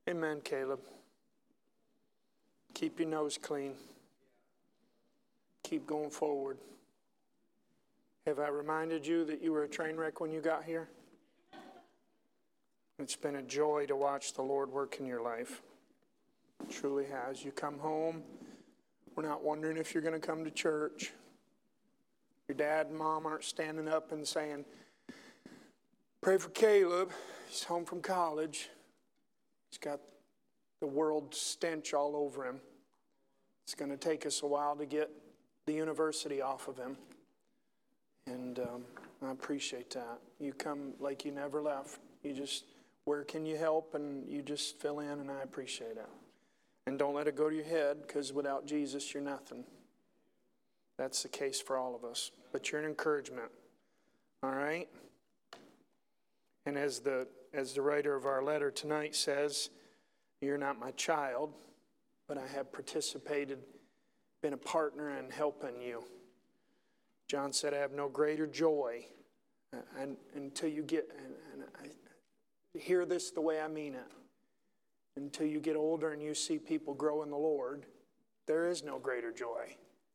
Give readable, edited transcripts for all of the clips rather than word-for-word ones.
Amen, Caleb. Keep your nose clean. Keep going forward. Have I reminded you that you were a train wreck when you got here? It's been a joy to watch the Lord work in your life. It truly has. You come home, we're not wondering if you're going to come to church. Your dad and mom aren't standing up and saying, pray for Caleb. He's home from college. He's got the world stench all over him. It's going to take us a while to get the university off of him. And I appreciate that. You come like you never left. You just, where can you help? And you just fill in, and I appreciate it. And don't let it go to your head, because without Jesus, you're nothing. That's the case for all of us. But you're an encouragement. All right? And as the writer of our letter tonight says, you're not my child, but I have participated, been a partner in helping you. John said, I have no greater joy until you get, and I hear this the way I mean it, until you get older and you see people grow in the Lord, there is no greater joy.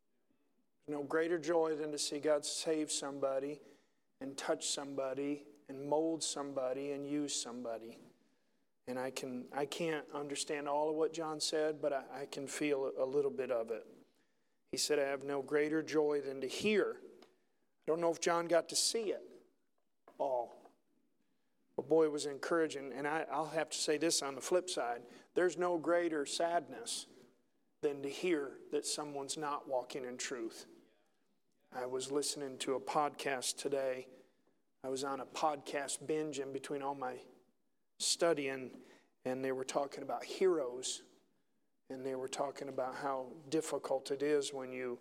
No greater joy than to see God save somebody and touch somebody and mold somebody and use somebody. And I can't understand all of what John said, but I can feel a little bit of it. He said, I have no greater joy than to hear. I don't know if John got to see it all. But boy, it was encouraging. And I'll have to say this on the flip side. There's no greater sadness than to hear that someone's not walking in truth. I was listening to a podcast today. I was on a podcast binge in between all my studying, and they were talking about heroes. And they were talking about how difficult it is when you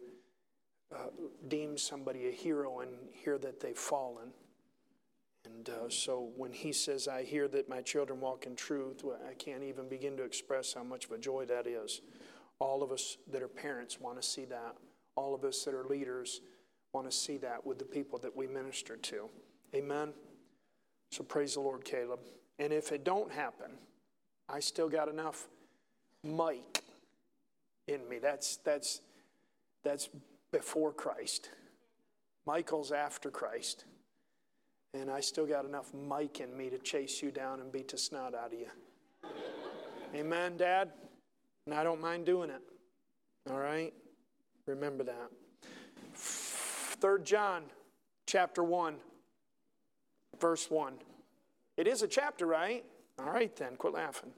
deem somebody a hero and hear that they've fallen. And so when he says, I hear that my children walk in truth, well, I can't even begin to express how much of a joy that is. All of us that are parents want to see that. All of us that are leaders want to see that with the people that we minister to. Amen? So praise the Lord, Caleb. And if it don't happen, I still got enough Mike in me. That's before Christ. Michael's after Christ. And I still got enough Mike in me to chase you down and beat the snot out of you. Amen, Dad? And I don't mind doing it. All right? Remember that. 3 John chapter 1, verse 1. It is a chapter, right? All right then, quit laughing.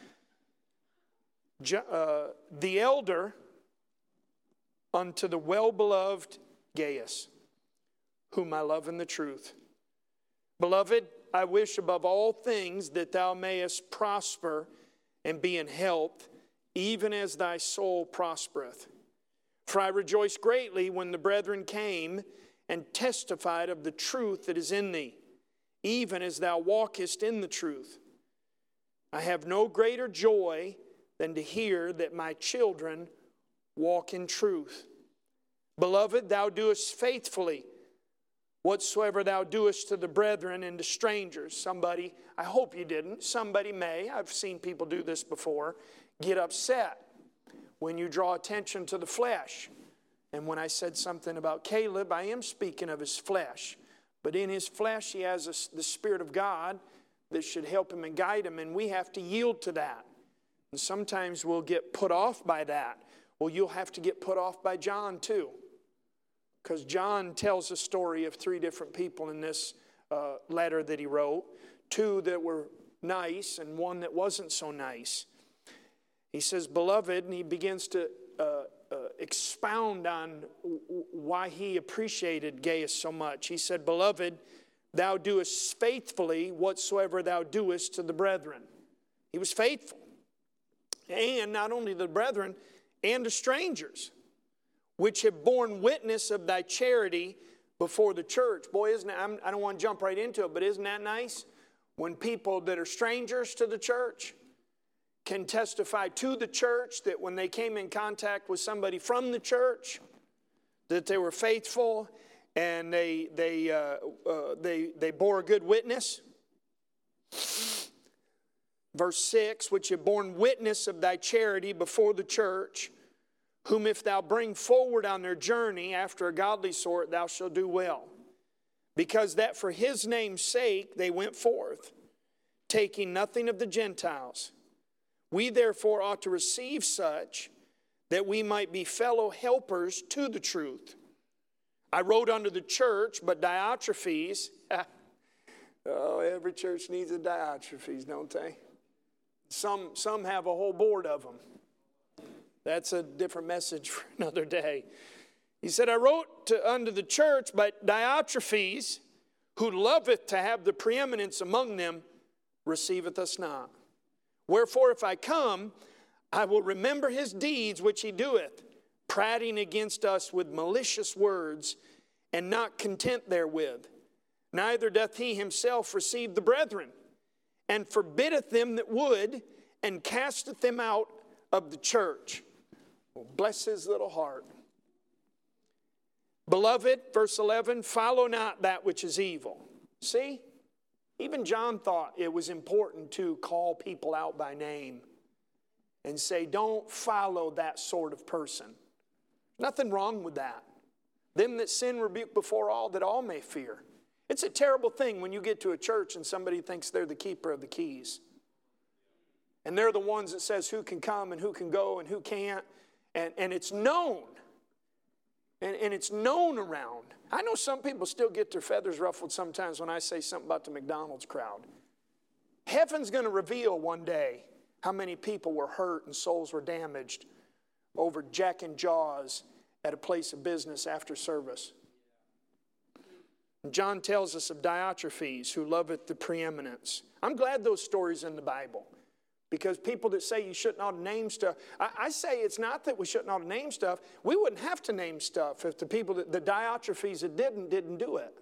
The elder unto the well-beloved Gaius, whom I love in the truth. Beloved, I wish above all things that thou mayest prosper and be in health, even as thy soul prospereth. For I rejoiced greatly when the brethren came and testified of the truth that is in thee, even as thou walkest in the truth. I have no greater joy than to hear that my children walk in truth. Beloved, thou doest faithfully whatsoever thou doest to the brethren and to strangers. Somebody, I hope you didn't, somebody may, I've seen people do this before, get upset when you draw attention to the flesh. And when I said something about Caleb, I am speaking of his flesh. But in his flesh, he has the Spirit of God that should help him and guide him, and we have to yield to that. And sometimes we'll get put off by that. Well, you'll have to get put off by John too. Because John tells a story of 3 different people in this letter that he wrote. 2 that were nice and 1 that wasn't so nice. He says, beloved, and he begins to expound on why he appreciated Gaius so much. He said, beloved, thou doest faithfully whatsoever thou doest to the brethren. He was faithful. And not only the brethren, and to strangers, which have borne witness of thy charity before the church. Boy, isn't that, I don't want to jump right into it, but isn't that nice? When people that are strangers to the church can testify to the church that when they came in contact with somebody from the church, that they were faithful and they bore a good witness. Verse 6, which have borne witness of thy charity before the church, whom if thou bring forward on their journey after a godly sort, thou shalt do well. Because that for his name's sake they went forth, taking nothing of the Gentiles. We therefore ought to receive such, that we might be fellow helpers to the truth. I wrote unto the church, but Diotrephes, every church needs a Diotrephes, don't they? Some have a whole board of them. That's a different message for another day. He said, I wrote unto the church, but Diotrephes, who loveth to have the preeminence among them, receiveth us not. Wherefore, if I come, I will remember his deeds which he doeth, prating against us with malicious words, and not content therewith. Neither doth he himself receive the brethren, and forbiddeth them that would, and casteth them out of the church. Well, bless his little heart. Beloved, verse 11, follow not that which is evil. See, even John thought it was important to call people out by name and say, don't follow that sort of person. Nothing wrong with that. Them that sin rebuke before all, that all may fear. It's a terrible thing when you get to a church and somebody thinks they're the keeper of the keys. And they're the ones that says who can come and who can go and who can't. And it's known. And it's known around. I know some people still get their feathers ruffled sometimes when I say something about the McDonald's crowd. Heaven's going to reveal one day how many people were hurt and souls were damaged over Jack and Jaws at a place of business after service. And John tells us of Diotrephes, who loveth the preeminence. I'm glad those stories in the Bible. Because people that say you shouldn't ought to name stuff, I say it's not that we shouldn't ought to name stuff. We wouldn't have to name stuff if the people, the Diotrephes that didn't do it.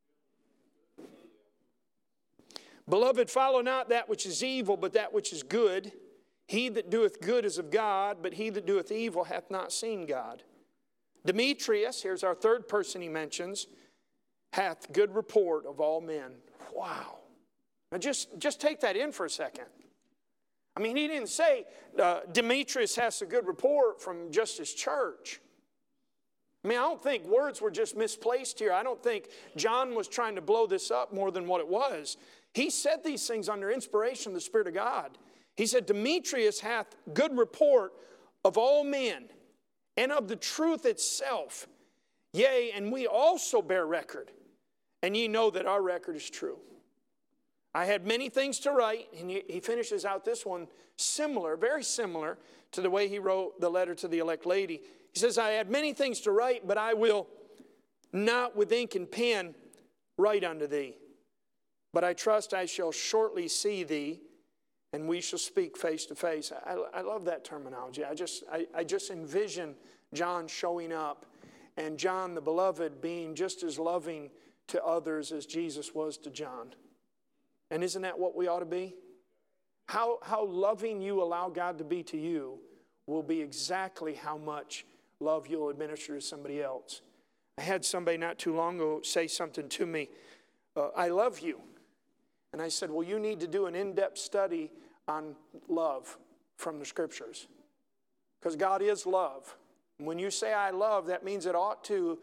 Beloved, follow not that which is evil, but that which is good. He that doeth good is of God, but he that doeth evil hath not seen God. Demetrius, here's our third person he mentions, hath good report of all men. Wow. Now just take that in for a second. I mean, he didn't say Demetrius has a good report from just his church. I mean, I don't think words were just misplaced here. I don't think John was trying to blow this up more than what it was. He said these things under inspiration of the Spirit of God. He said, Demetrius hath good report of all men and of the truth itself. Yea, and we also bear record, and ye know that our record is true. I had many things to write, and he finishes out this one similar, very similar to the way he wrote the letter to the elect lady. He says, I had many things to write, but I will not with ink and pen write unto thee. But I trust I shall shortly see thee, and we shall speak face to face. I love that terminology. I just envision John showing up, and John the beloved being just as loving to others as Jesus was to John. And isn't that what we ought to be? How loving you allow God to be to you will be exactly how much love you'll administer to somebody else. I had somebody not too long ago say something to me. I love you. And I said, well, you need to do an in-depth study on love from the Scriptures. Because God is love. When you say I love, that means it ought to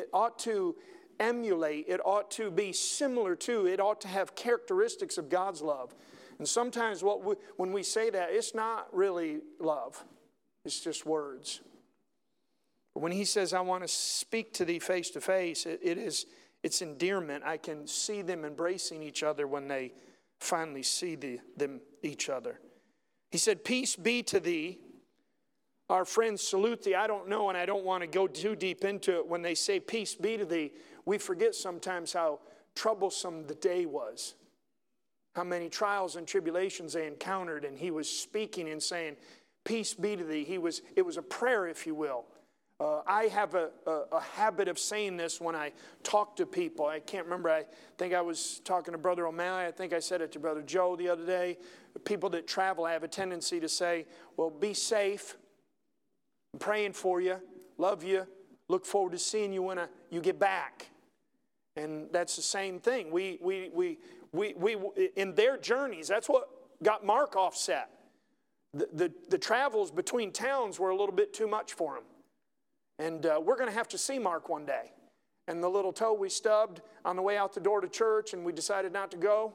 emulate, it ought to be similar to, it ought to have characteristics of God's love. And sometimes when we say that, it's not really love. It's just words. But when he says, I want to speak to thee face to face, it's endearment. I can see them embracing each other when they finally see each other. He said, peace be to thee. Our friends salute thee. I don't know, and I don't want to go too deep into it. When they say peace be to thee, we forget sometimes how troublesome the day was. How many trials and tribulations they encountered, and he was speaking and saying, peace be to thee. It was a prayer, if you will. I have a habit of saying this when I talk to people. I can't remember. I think I was talking to Brother O'Malley. I think I said it to Brother Joe the other day. People that travel, I have a tendency to say, well, be safe. I'm praying for you. Love you. Look forward to seeing you when you get back. And that's the same thing. We in their journeys, that's what got Mark offset. The travels between towns were a little bit too much for him. And we're going to have to see Mark one day. And the little toe we stubbed on the way out the door to church and we decided not to go.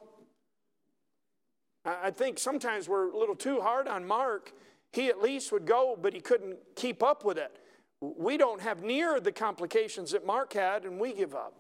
I think sometimes we're a little too hard on Mark. He at least would go, but he couldn't keep up with it. We don't have near the complications that Mark had, and we give up.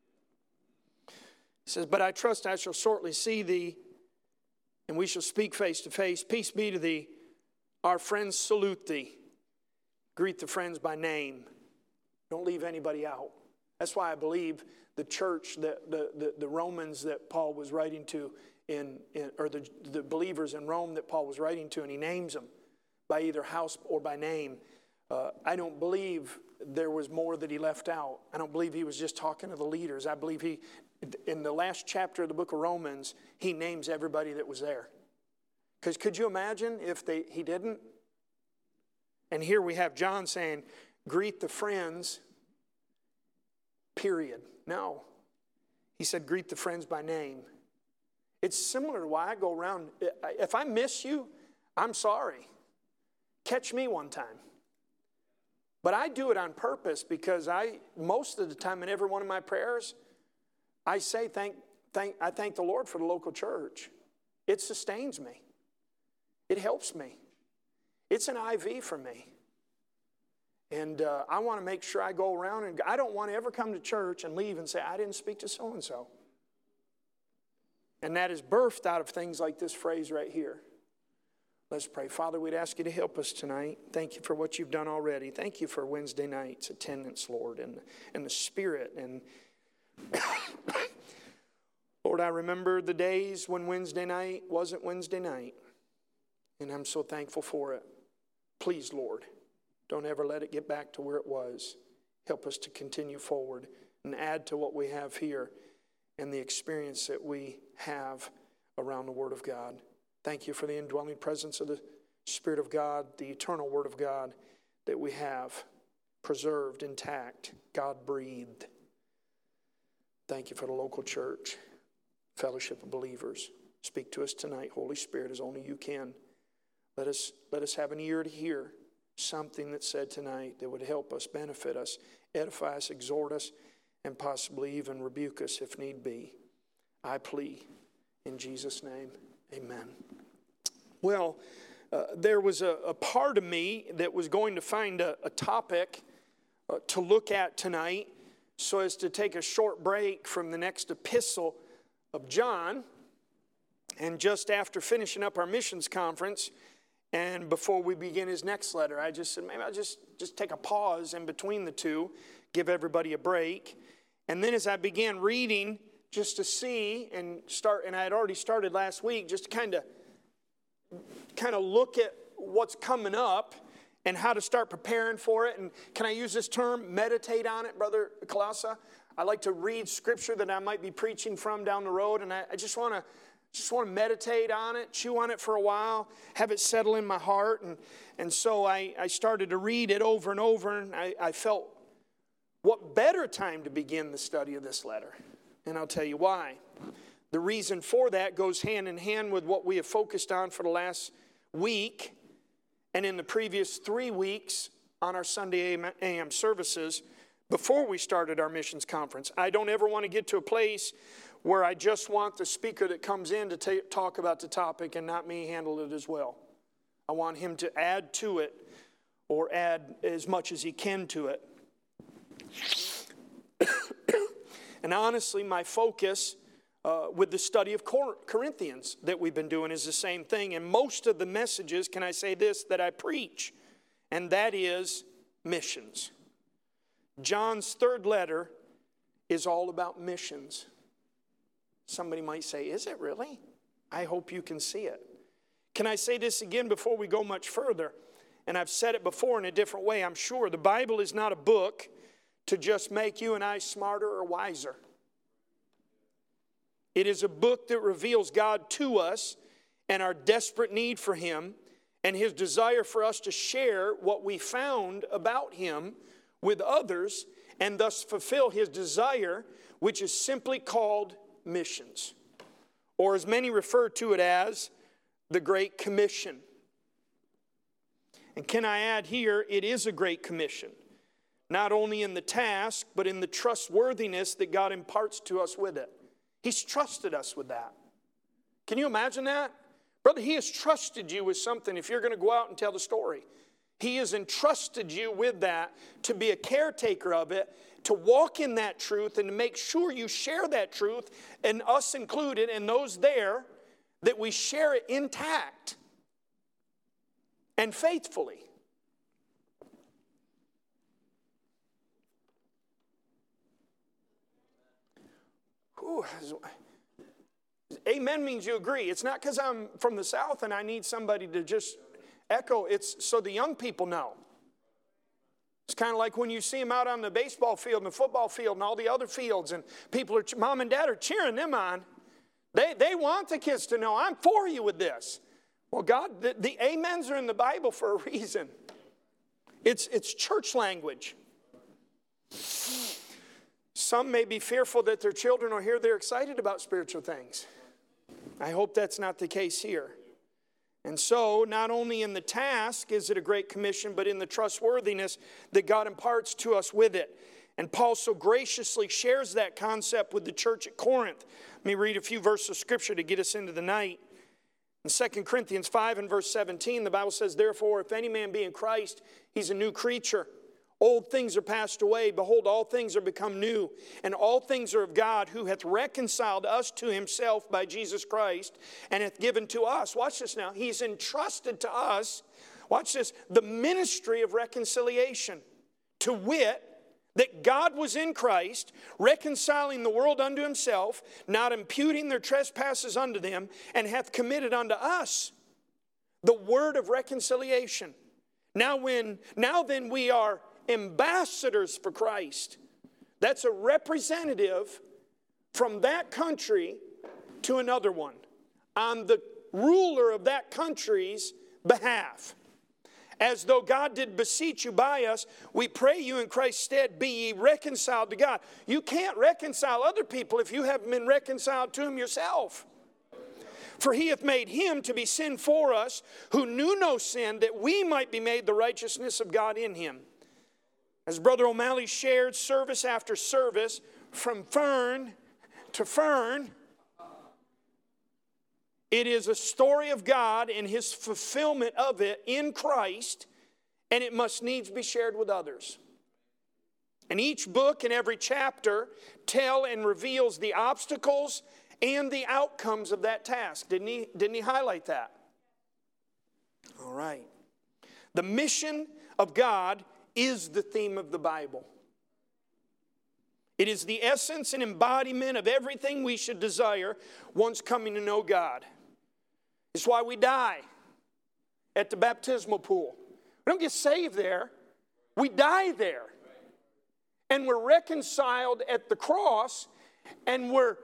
He says, but I trust I shall shortly see thee, and we shall speak face to face. Peace be to thee. Our friends salute thee. Greet the friends by name. Don't leave anybody out. That's why I believe the church, the Romans that Paul was writing to, or the believers in Rome that Paul was writing to, and he names them by either house or by name. I don't believe there was more that he left out. I don't believe he was just talking to the leaders. I believe in the last chapter of the book of Romans, he names everybody that was there. Because could you imagine if he didn't? And here we have John saying, greet the friends, period. No. He said, greet the friends by name. It's similar to why I go around. If I miss you, I'm sorry. Catch me one time. But I do it on purpose because most of the time in every one of my prayers, I say I thank the Lord for the local church. It sustains me. It helps me. It's an IV for me. And I want to make sure I go around, and I don't want to ever come to church and leave and say, I didn't speak to so-and-so. And that is birthed out of things like this phrase right here. Let's pray. Father, we'd ask you to help us tonight. Thank you for what you've done already. Thank you for Wednesday night's attendance, Lord, and the Spirit. And Lord, I remember the days when Wednesday night wasn't Wednesday night. And I'm so thankful for it. Please, Lord, don't ever let it get back to where it was. Help us to continue forward and add to what we have here and the experience that we have around the Word of God. Thank you for the indwelling presence of the Spirit of God, the eternal Word of God that we have preserved, intact, God-breathed. Thank you for the local church, fellowship of believers. Speak to us tonight, Holy Spirit, as only you can. Let us have an ear to hear something that's said tonight that would help us, benefit us, edify us, exhort us, and possibly even rebuke us if need be. I plea in Jesus' name. Amen. Well, there was a part of me that was going to find a topic to look at tonight so as to take a short break from the next epistle of John. And just after finishing up our missions conference and before we begin his next letter, I just said, maybe I'll just take a pause in between the two, give everybody a break. And then as I began reading, just to see and I had already started last week, just to kind of look at what's coming up and how to start preparing for it. And can I use this term, meditate on it, Brother Kalasa? I like to read scripture that I might be preaching from down the road, and I just want to meditate on it, chew on it for a while, have it settle in my heart. And so I started to read it over and over, and I felt, what better time to begin the study of this letter? And I'll tell you why. The reason for that goes hand in hand with what we have focused on for the last week and in the previous 3 weeks on our Sunday AM services before we started our missions conference. I don't ever want to get to a place where I just want the speaker that comes in to talk about the topic and not me handle it as well. I want him to add to it or add as much as he can to it. And honestly, my focus with the study of Corinthians that we've been doing is the same thing. And most of the messages, can I say this, that I preach, and that is missions. John's third letter is all about missions. Somebody might say, is it really? I hope you can see it. Can I say this again before we go much further? And I've said it before in a different way, I'm sure. The Bible is not a book to just make you and I smarter or wiser. It is a book that reveals God to us and our desperate need for Him and His desire for us to share what we found about Him with others and thus fulfill His desire, which is simply called missions. Or as many refer to it as the Great Commission. And can I add here, it is a great commission. Not only in the task, but in the trustworthiness that God imparts to us with it. He's trusted us with that. Can you imagine that? Brother, He has trusted you with something if you're going to go out and tell the story. He has entrusted you with that to be a caretaker of it, to walk in that truth and to make sure you share that truth, and us included and those there, that we share it intact and faithfully. Ooh, amen means you agree. It's not because I'm from the South and I need somebody to just echo. It's so the young people know. It's kind of like when you see them out on the baseball field and the football field and all the other fields, and people are, mom and dad are cheering them on. They want the kids to know, I'm for you with this. Well, God, the amens are in the Bible for a reason. It's church language. Some may be fearful that their children will hear they're excited about spiritual things. I hope that's not the case here. And so, not only in the task is it a great commission, but in the trustworthiness that God imparts to us with it. And Paul so graciously shares that concept with the church at Corinth. Let me read a few verses of Scripture to get us into the night. In 2 Corinthians 5 and verse 17, the Bible says, therefore, if any man be in Christ, he's a new creature. Old things are passed away. Behold, all things are become new. And all things are of God, who hath reconciled us to Himself by Jesus Christ, and hath given to us. Watch this now. He's entrusted to us, watch this, the ministry of reconciliation. To wit, that God was in Christ, reconciling the world unto Himself, not imputing their trespasses unto them, and hath committed unto us the word of reconciliation. Now then we are ambassadors for Christ. That's a representative from that country to another one on the ruler of that country's behalf. As though God did beseech you by us, we pray you in Christ's stead, be ye reconciled to God. You can't reconcile other people if you haven't been reconciled to Him yourself. For He hath made Him to be sin for us, who knew no sin, that we might be made the righteousness of God in Him. As Brother O'Malley shared service after service, from fern to fern, it is a story of God and His fulfillment of it in Christ, and it must needs be shared with others. And each book and every chapter tell and reveals the obstacles and the outcomes of that task. Didn't he highlight that? All right. The mission of God is the theme of the Bible. It is the essence and embodiment of everything we should desire once coming to know God. It's why we die at the baptismal pool. We don't get saved there. We die there. And we're reconciled at the cross, and we're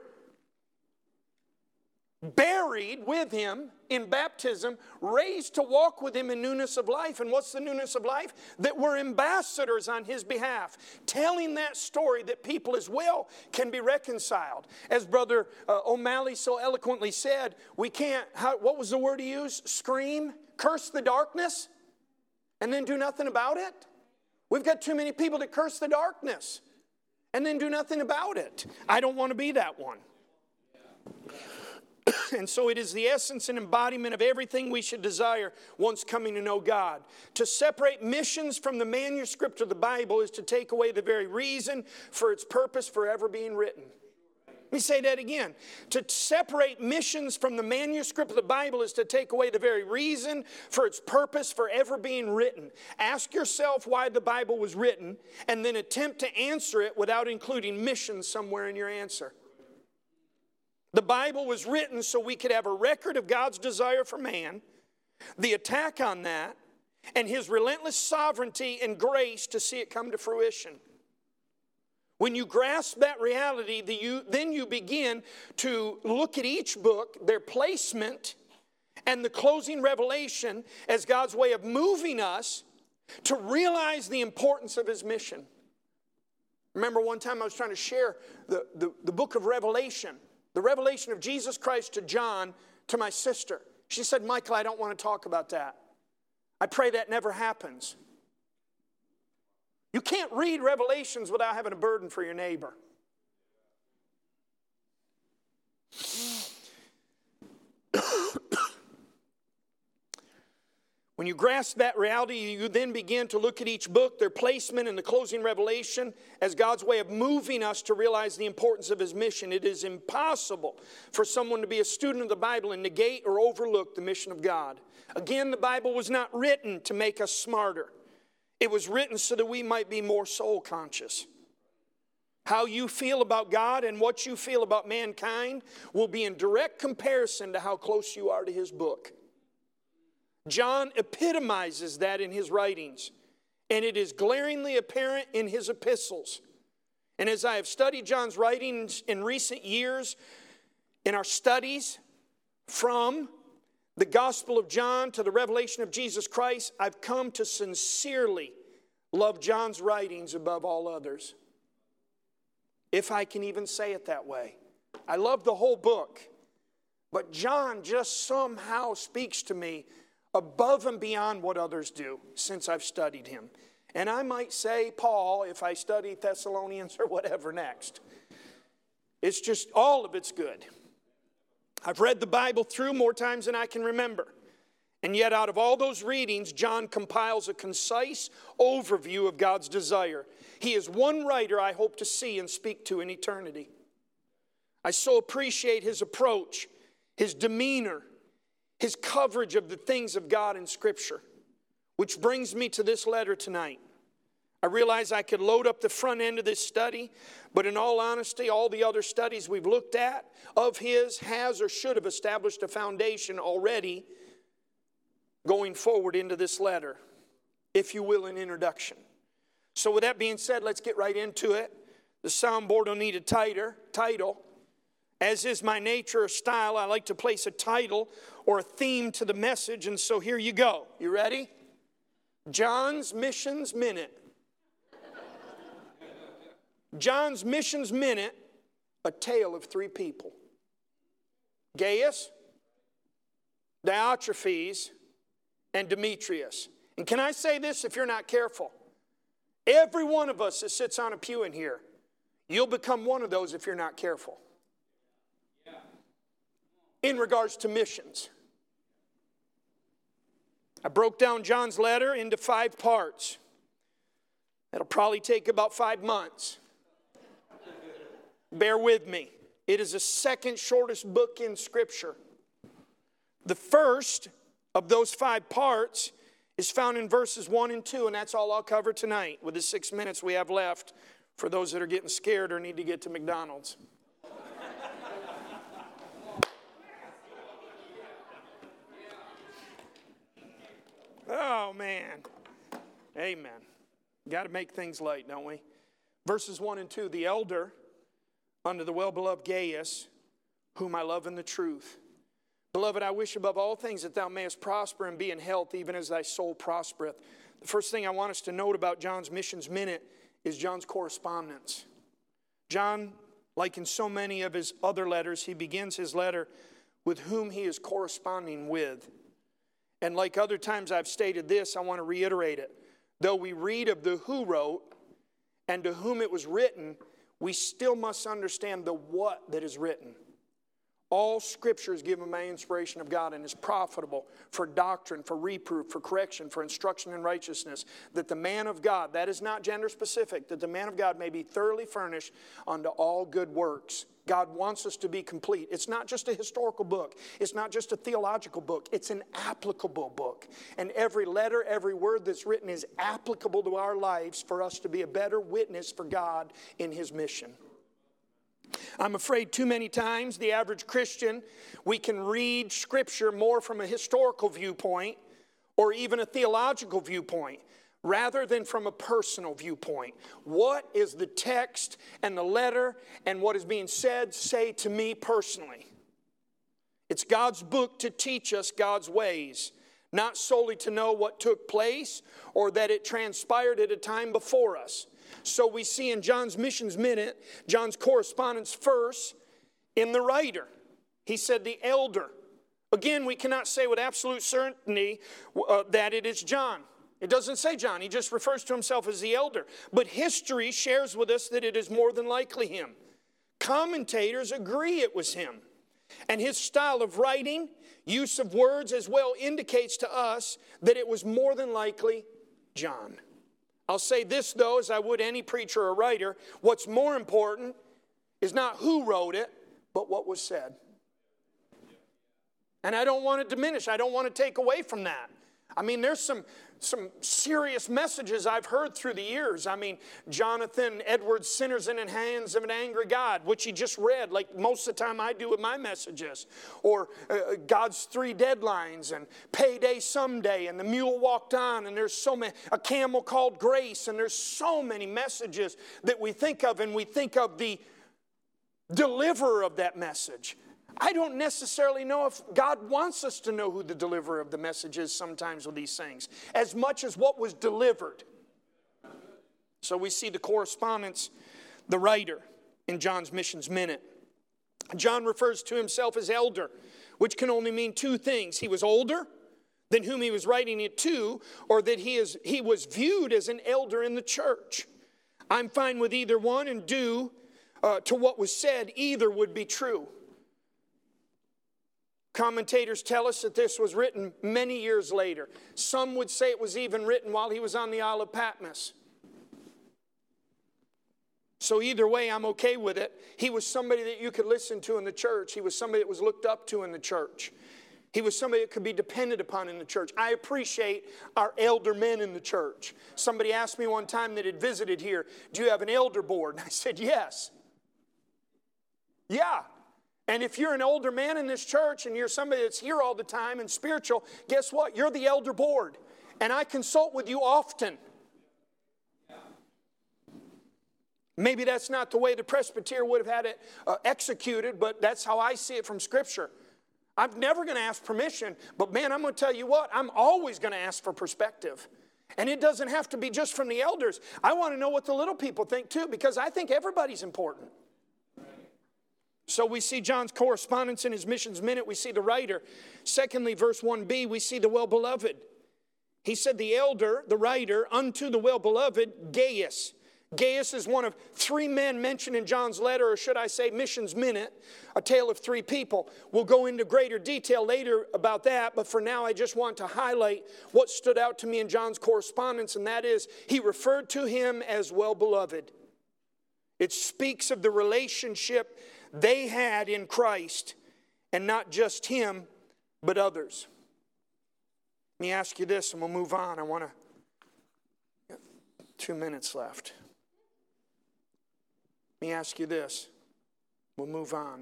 buried with Him in baptism, raised to walk with Him in newness of life. And what's the newness of life? That we're ambassadors on His behalf, telling that story that people as well can be reconciled. As Brother O'Malley so eloquently said, we can't, what was the word he used? Scream, curse the darkness, and then do nothing about it? We've got too many people that curse the darkness and then do nothing about it. I don't want to be that one. And so it is the essence and embodiment of everything we should desire once coming to know God. To separate missions from the manuscript of the Bible is to take away the very reason for its purpose forever being written. Let me say that again. To separate missions from the manuscript of the Bible is to take away the very reason for its purpose forever being written. Ask yourself why the Bible was written, and then attempt to answer it without including missions somewhere in your answer. The Bible was written so we could have a record of God's desire for man, the attack on that, and His relentless sovereignty and grace to see it come to fruition. When you grasp that reality, then you begin to look at each book, their placement, and the closing revelation as God's way of moving us to realize the importance of His mission. Remember one time I was trying to share the book of Revelation. The revelation of Jesus Christ to John, to my sister. She said, Michael, I don't want to talk about that. I pray that never happens. You can't read Revelations without having a burden for your neighbor. When you grasp that reality, you then begin to look at each book, their placement in the closing revelation as God's way of moving us to realize the importance of His mission. It is impossible for someone to be a student of the Bible and negate or overlook the mission of God. Again, the Bible was not written to make us smarter. It was written so that we might be more soul conscious. How you feel about God and what you feel about mankind will be in direct comparison to how close you are to His book. John epitomizes that in his writings, and it is glaringly apparent in his epistles. And as I have studied John's writings in recent years, in our studies from the Gospel of John to the revelation of Jesus Christ, I've come to sincerely love John's writings above all others. If I can even say it that way. I love the whole book, but John just somehow speaks to me above and beyond what others do since I've studied him. And I might say Paul if I study Thessalonians or whatever next. It's just, all of it's good. I've read the Bible through more times than I can remember. And yet out of all those readings, John compiles a concise overview of God's desire. He is one writer I hope to see and speak to in eternity. I so appreciate his approach, his demeanor, his coverage of the things of God in Scripture. Which brings me to this letter tonight. I realize I could load up the front end of this study, but in all honesty, all the other studies we've looked at of his has or should have established a foundation already going forward into this letter, if you will, an introduction. So with that being said, let's get right into it. The soundboard will need a title. As is my nature or style, I like to place a title or a theme to the message, and so here you go. You ready? John's Missions Minute. John's Missions Minute, a tale of three people. Gaius, Diotrephes, and Demetrius. And can I say this if you're not careful? Every one of us that sits on a pew in here, you'll become one of those if you're not careful. In regards to missions. I broke down John's letter into 5 parts. That'll probably take about 5 months. Bear with me. It is the second shortest book in Scripture. The first of those 5 parts is found in verses 1 and 2, and that's all I'll cover tonight with the 6 minutes we have left for those that are getting scared or need to get to McDonald's. Oh, man. Amen. Got to make things light, don't we? Verses 1 and 2, the elder unto the well-beloved Gaius, whom I love in the truth. Beloved, I wish above all things that thou mayest prosper and be in health, even as thy soul prospereth. The first thing I want us to note about John's Missions Minute is John's correspondence. John, like in so many of his other letters, he begins his letter with whom he is corresponding with. And like other times I've stated this, I want to reiterate it. Though we read of the who wrote and to whom it was written, we still must understand the what that is written. All Scripture is given by inspiration of God and is profitable for doctrine, for reproof, for correction, for instruction in righteousness, that the man of God, that is not gender specific, that the man of God may be thoroughly furnished unto all good works. God wants us to be complete. It's not just a historical book. It's not just a theological book. It's an applicable book. And every letter, every word that's written is applicable to our lives for us to be a better witness for God in His mission. I'm afraid too many times the average Christian, we can read Scripture more from a historical viewpoint or even a theological viewpoint rather than from a personal viewpoint. What is the text and the letter and what is being said say to me personally? It's God's book to teach us God's ways, not solely to know what took place or that it transpired at a time before us. So we see in John's Missions Minute, John's correspondence first in the writer. He said the elder Again, we cannot say with absolute certainty that it is John. It doesn't say John. He just refers to himself as the elder. But history shares with us that it is more than likely him. Commentators agree it was him. And his style of writing, use of words as well, indicates to us that it was more than likely John. I'll say this, though, as I would any preacher or writer. What's more important is not who wrote it, but what was said. And I don't want to diminish. I don't want to take away from that. I mean, there's some serious messages I've heard through the years. I mean, Jonathan Edwards' Sinners in the Hands of an Angry God, which he just read, like most of the time I do with my messages. Or God's Three Deadlines, and Payday Someday, and The Mule Walked On, and there's so many, A Camel Called Grace, and there's so many messages that we think of, and we think of the deliverer of that message. I don't necessarily know if God wants us to know who the deliverer of the message is sometimes with these things, as much as what was delivered. So we see the correspondence, the writer in John's Missions Minute. John refers to himself as elder, which can only mean two things. He was older than whom he was writing it to, or that he was viewed as an elder in the church. I'm fine with either one, and due to what was said, either would be true. Commentators tell us that this was written many years later. Some would say it was even written while he was on the Isle of Patmos. So either way, I'm okay with it. He was somebody that you could listen to in the church. He was somebody that was looked up to in the church. He was somebody that could be depended upon in the church. I appreciate our elder men in the church. Somebody asked me one time that had visited here, do you have an elder board? And I said, yes. Yeah. And if you're an older man in this church and you're somebody that's here all the time and spiritual, guess what? You're the elder board. And I consult with you often. Maybe that's not the way the presbyter would have had it executed, but that's how I see it from Scripture. I'm never going to ask permission, but man, I'm going to tell you what, I'm always going to ask for perspective. And it doesn't have to be just from the elders. I want to know what the little people think too, because I think everybody's important. So we see John's correspondence in his Missions Minute. We see the writer. Secondly, verse 1b, we see the well-beloved. He said the elder, the writer, unto the well-beloved, Gaius. Gaius is one of three men mentioned in John's letter, or should I say Missions Minute, a tale of three people. We'll go into greater detail later about that, but for now I just want to highlight what stood out to me in John's correspondence, and that is he referred to him as well-beloved. It speaks of the relationship they had in Christ, and not just him, but others. Let me ask you this, and we'll move on. I want to, 2 minutes left. Let me ask you this. We'll move on.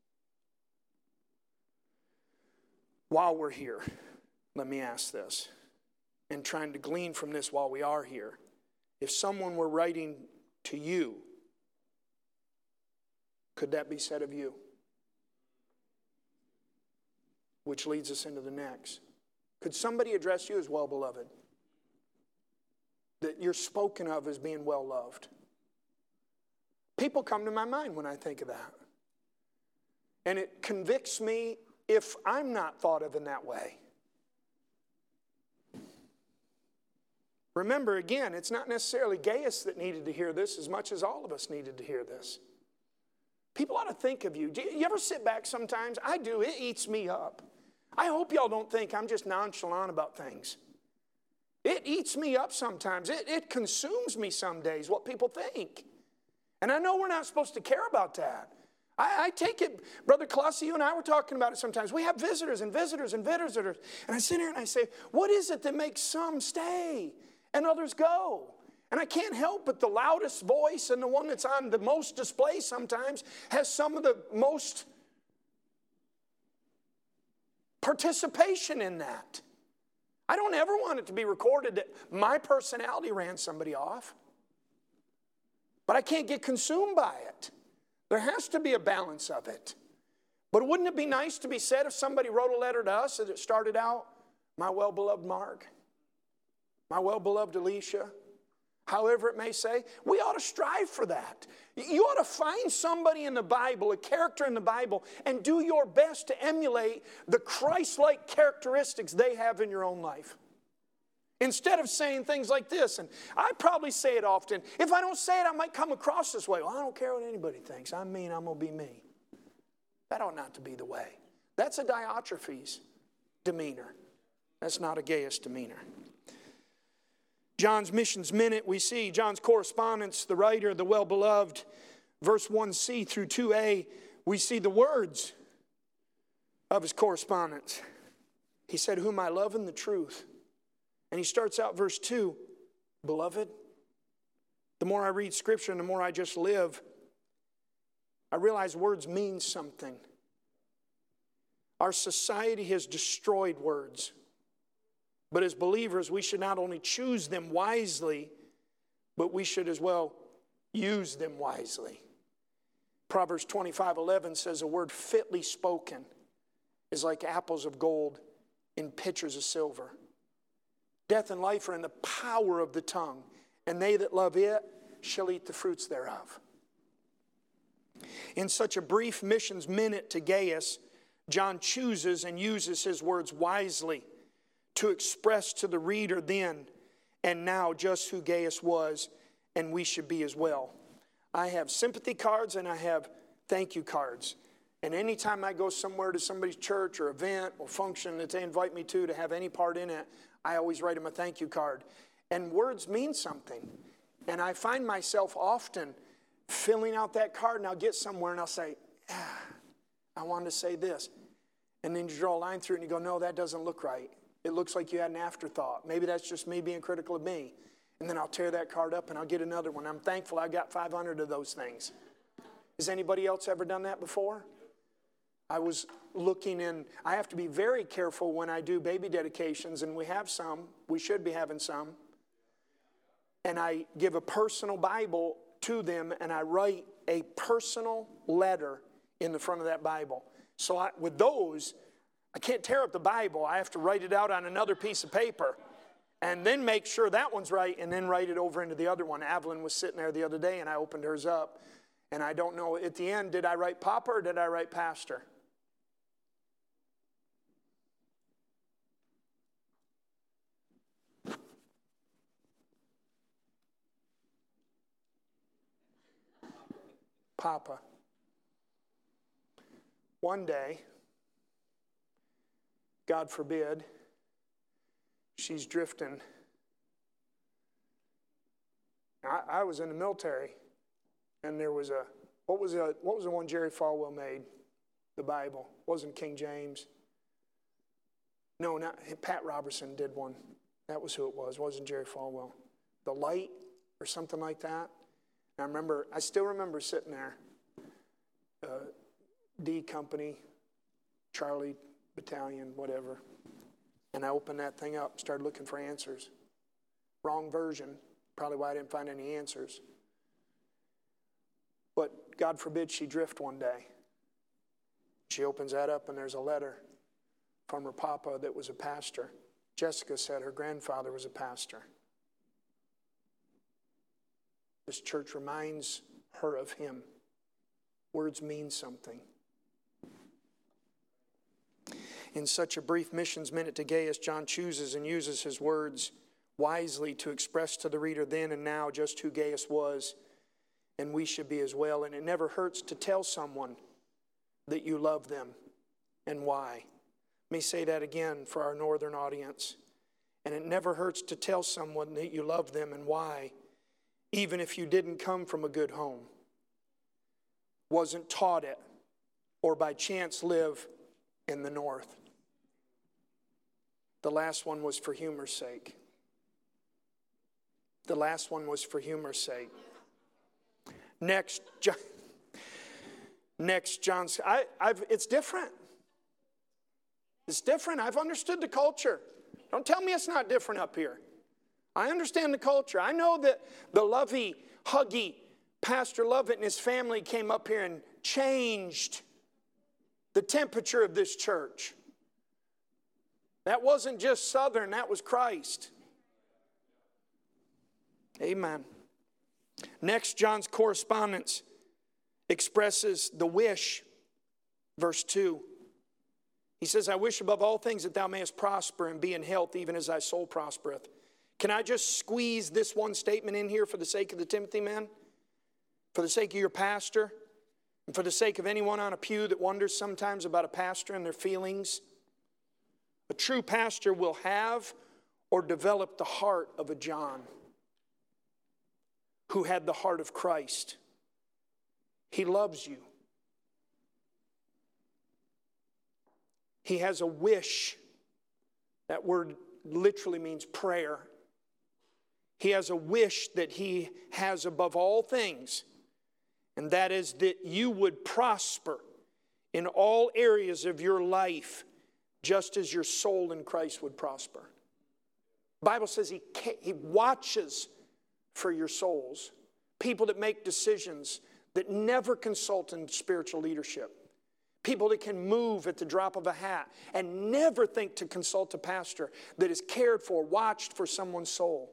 While we're here, let me ask this, and trying to glean from this while we are here. If someone were writing to you, could that be said of you? Which leads us into the next. Could somebody address you as well-beloved? That you're spoken of as being well-loved? People come to my mind when I think of that. And it convicts me if I'm not thought of in that way. Remember, again, it's not necessarily Gaius that needed to hear this as much as all of us needed to hear this. People ought to think of you. Do you ever sit back sometimes? I do. It eats me up. I hope y'all don't think I'm just nonchalant about things. It eats me up sometimes. It consumes me some days, what people think. And I know we're not supposed to care about that. I take it, Brother Colossi, you and I were talking about it sometimes. We have visitors and visitors and visitors. And I sit here and I say, what is it that makes some stay and others go? And I can't help but the loudest voice and the one that's on the most display sometimes has some of the most participation in that. I don't ever want it to be recorded that my personality ran somebody off. But I can't get consumed by it. There has to be a balance of it. But wouldn't it be nice to be said if somebody wrote a letter to us that it started out, my well-beloved Mark, my well-beloved Alicia, however it may say, we ought to strive for that. You ought to find somebody in the Bible, a character in the Bible, and do your best to emulate the Christ-like characteristics they have in your own life. Instead of saying things like this, and I probably say it often, if I don't say it, I might come across this way. Well, I don't care what anybody thinks. I'm mean, I'm going to be me. That ought not to be the way. That's a Diotrephes demeanor. That's not a Gaius demeanor. John's Missions Minute, we see John's correspondence, the writer, the well-beloved, verse 1c through 2a, we see the words of his correspondence. He said, whom I love in the truth. And he starts out verse 2, beloved, the more I read Scripture and the more I just live, I realize words mean something. Our society has destroyed words. But as believers, we should not only choose them wisely, but we should as well use them wisely. Proverbs 25:11 says a word fitly spoken is like apples of gold in pitchers of silver. Death and life are in the power of the tongue, and they that love it shall eat the fruits thereof. In such a brief missions minute to Gaius, John chooses and uses his words wisely to express to the reader then and now just who Gaius was, and we should be as well. I have sympathy cards and I have thank you cards. And anytime I go somewhere to somebody's church or event or function that they invite me to have any part in it, I always write them a thank you card. And words mean something. And I find myself often filling out that card, and I'll get somewhere and I'll say, I wanted to say this. And then you draw a line through it and you go, no, that doesn't look right. It looks like you had an afterthought. Maybe that's just me being critical of me. And then I'll tear that card up and I'll get another one. I'm thankful I got 500 of those things. Has anybody else ever done that before? I was looking in, I have to be very careful when I do baby dedications, and we have some, we should be having some. And I give a personal Bible to them, and I write a personal letter in the front of that Bible. So with those, I can't tear up the Bible. I have to write it out on another piece of paper and then make sure that one's right and then write it over into the other one. Evelyn was sitting there the other day, and I opened hers up. And I don't know, at the end, did I write Papa or did I write Pastor? Papa. One day, God forbid, she's drifting. I was in the military, and there was what was the one Jerry Falwell made? The Bible. It wasn't King James. No, not Pat Robertson did one. That was who it was. It wasn't Jerry Falwell. The Light or something like that. And I still remember sitting there, D Company, Charlie Battalion, whatever. And I opened that thing up, started looking for answers. Wrong version, probably why I didn't find any answers. But God forbid she drift one day. She opens that up and there's a letter from her papa that was a pastor. Jessica said her grandfather was a pastor. This church reminds her of him. Words mean something. In such a brief missions minute to Gaius, John chooses and uses his words wisely to express to the reader then and now just who Gaius was, and we should be as well. And it never hurts to tell someone that you love them and why. Let me say that again for our northern audience. And it never hurts to tell someone that you love them and why, even if you didn't come from a good home, wasn't taught it, or by chance live in the north. The last one was for humor's sake. The last one was for humor's sake. Next, John's. It's different. It's different. I've understood the culture. Don't tell me it's not different up here. I understand the culture. I know that the lovey, huggy Pastor Lovett and his family came up here and changed the temperature of this church. That wasn't just Southern, that was Christ. Amen. Next, John's correspondence expresses the wish. Verse 2. He says, I wish above all things that thou mayest prosper and be in health, even as thy soul prospereth. Can I just squeeze this one statement in here for the sake of the Timothy men? For the sake of your pastor? And for the sake of anyone on a pew that wonders sometimes about a pastor and their feelings? A true pastor will have or develop the heart of a John who had the heart of Christ. He loves you. He has a wish. That word literally means prayer. He has a wish that he has above all things, and that is that you would prosper in all areas of your life, just as your soul in Christ would prosper. The Bible says he watches for your souls. People that make decisions that never consult in spiritual leadership. People that can move at the drop of a hat and never think to consult a pastor that is cared for, watched for someone's soul.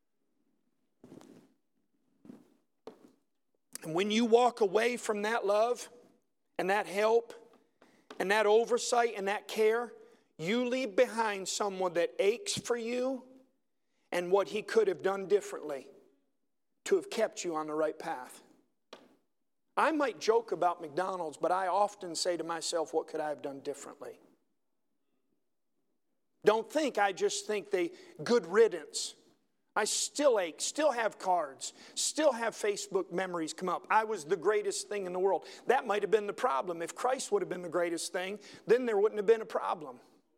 And when you walk away from that love and that help and that oversight and that care, you leave behind someone that aches for you and what he could have done differently to have kept you on the right path. I might joke about McDonald's, but I often say to myself, what could I have done differently? Don't think I just think good riddance. I still ache, still have cards, still have Facebook memories come up. I was the greatest thing in the world. That might have been the problem. If Christ would have been the greatest thing, then there wouldn't have been a problem.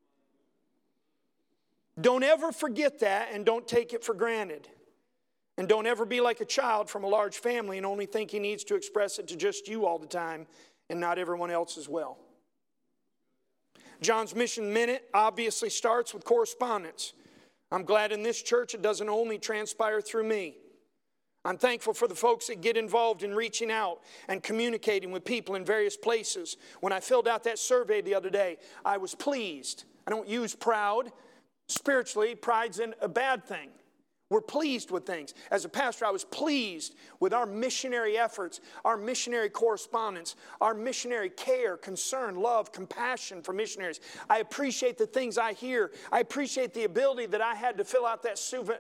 Don't ever forget that, and don't take it for granted. And don't ever be like a child from a large family and only think he needs to express it to just you all the time and not everyone else as well. John's Mission Minute obviously starts with correspondence. I'm glad in this church it doesn't only transpire through me. I'm thankful for the folks that get involved in reaching out and communicating with people in various places. When I filled out that survey the other day, I was pleased. I don't use proud. Spiritually, pride's a bad thing. We're pleased with things. As a pastor, I was pleased with our missionary efforts, our missionary correspondence, our missionary care, concern, love, compassion for missionaries. I appreciate the things I hear. I appreciate the ability that I had to fill out that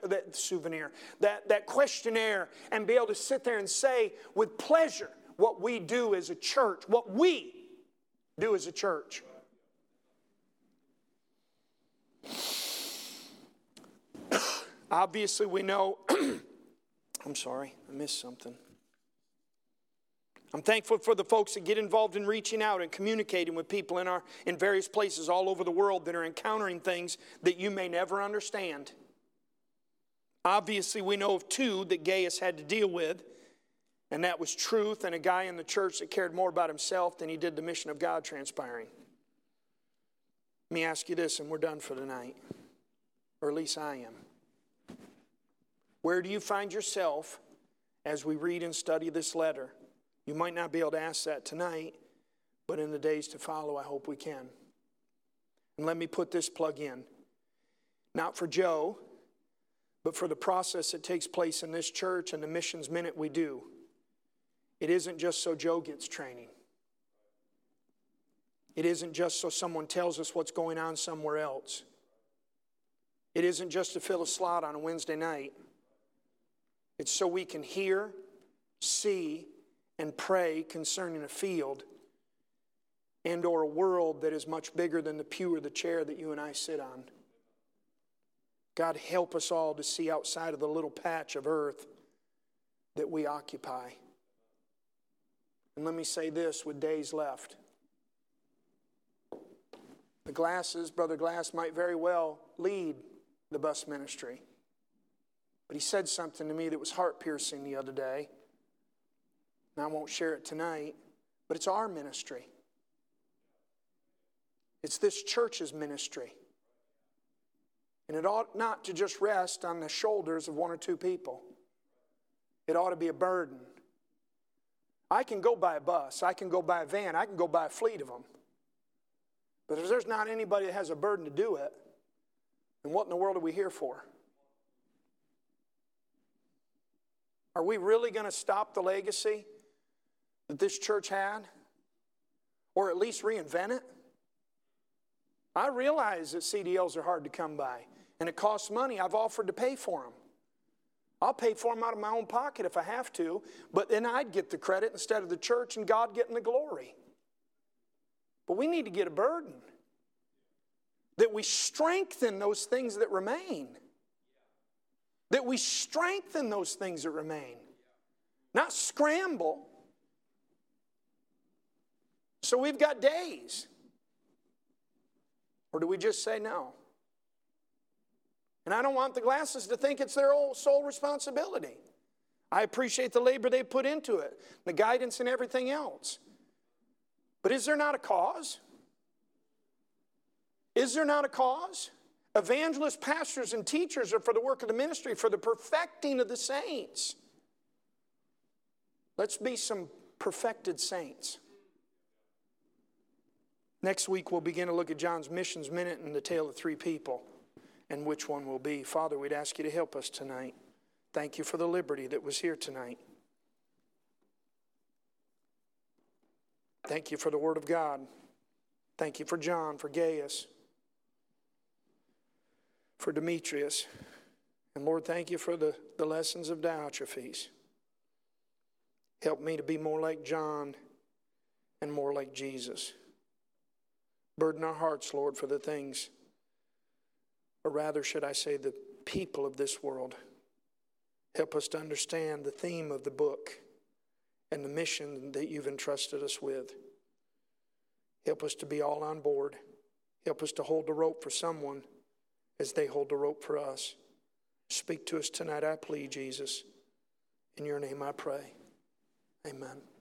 questionnaire and be able to sit there and say with pleasure what we do as a church, what we do as a church. Obviously, we know, I'm sorry, I missed something. I'm thankful for the folks that get involved in reaching out and communicating with people in various places all over the world that are encountering things that you may never understand. Obviously, we know of two that Gaius had to deal with, and that was truth and a guy in the church that cared more about himself than he did the mission of God transpiring. Let me ask you this, and we're done for tonight, or at least I am. Where do you find yourself as we read and study this letter? You might not be able to ask that tonight, but in the days to follow, I hope we can. And let me put this plug in. Not for Joe, but for the process that takes place in this church and the missions minute we do. It isn't just so Joe gets training. It isn't just so someone tells us what's going on somewhere else. It isn't just to fill a slot on a Wednesday night. It's so we can hear, see, and pray concerning a field and or a world that is much bigger than the pew or the chair that you and I sit on. God, help us all to see outside of the little patch of earth that we occupy. And let me say this with days left. The Glasses, Brother Glass, might very well lead the bus ministry. But he said something to me that was heart-piercing the other day. And I won't share it tonight, but it's our ministry. It's this church's ministry. And it ought not to just rest on the shoulders of one or two people. It ought to be a burden. I can go by a bus, I can go by a van, I can go by a fleet of them. But if there's not anybody that has a burden to do it, then what in the world are we here for? Are we really going to stop the legacy that this church had? Or at least reinvent it? I realize that CDLs are hard to come by, and it costs money. I've offered to pay for them. I'll pay for them out of my own pocket if I have to, but then I'd get the credit instead of the church and God getting the glory. But we need to get a burden that we strengthen those things that remain. That we strengthen those things that remain. Not scramble. So we've got days. Or do we just say no? And I don't want the Glasses to think it's their sole responsibility. I appreciate the labor they put into it, the guidance and everything else. But is there not a cause? Is there not a cause? Evangelists, pastors, and teachers are for the work of the ministry, for the perfecting of the saints. Let's be some perfected saints. Next week we'll begin to look at John's missions minute and the tale of 3 people and which one will be. Father, we'd ask you to help us tonight. Thank you for the liberty that was here tonight. Thank you for the Word of God. Thank you for John, for Gaius, for Demetrius. And Lord, thank you for the lessons of Diotrephes. Help me to be more like John and more like Jesus. Burden our hearts, Lord, for the things, or rather should I say the people of this world. Help us to understand the theme of the book and the mission that you've entrusted us with. Help us to be all on board. Help us to hold the rope for someone as they hold the rope for us. Speak to us tonight, I plead, Jesus. In your name I pray. Amen.